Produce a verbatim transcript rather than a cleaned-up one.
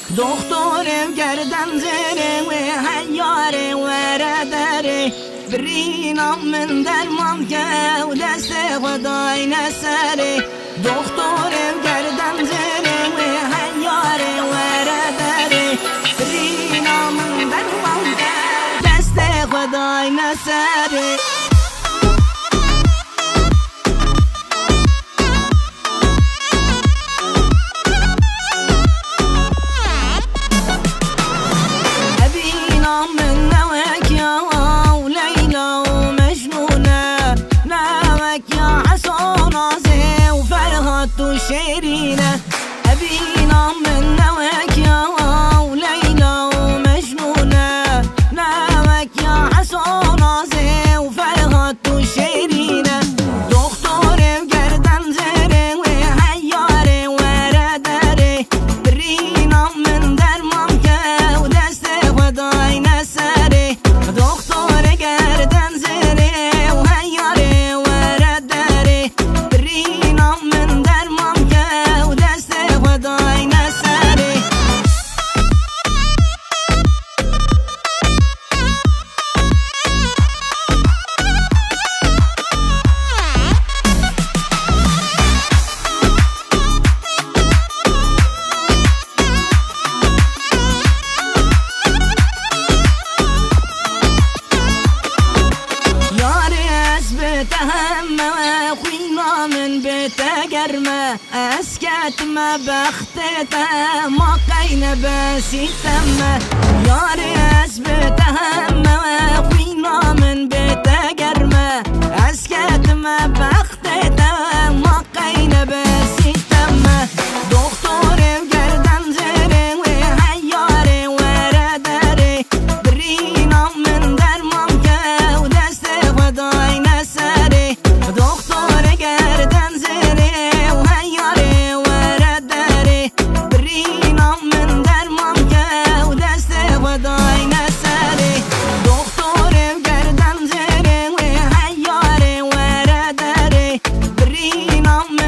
دخترم گردن زره و حیاره و رداره برینم من درمان که و دست خدای نسره دخترم گردن زره و حیاره و رداره برینم من درمان که و دست خدای نسره شيرينة أبينا من نواك يا وليلى ومجنونة نامك يا حسونة زي وفرغت وشيرينة دكتور بقردن زري وحياري ورداري برينا من درمانك ودستي خداي نساري دكتور بقردن زري وحياري ورداري برينا من من بتجرمة أسكت ما بختتها ما قين باسي تمة يا رياس بتهمة وخوينا من بتجرمة أسكت ما بختتها ما قين باسي تمة دكتور بقردن زري وحياري ورداري برينا من درمانك ودستي خداي نساري دكتور گردن زره و حیاره و رداره برینم من درمان که و دست خدای نسره دکترم گردن زره و حیاره و رداره برینم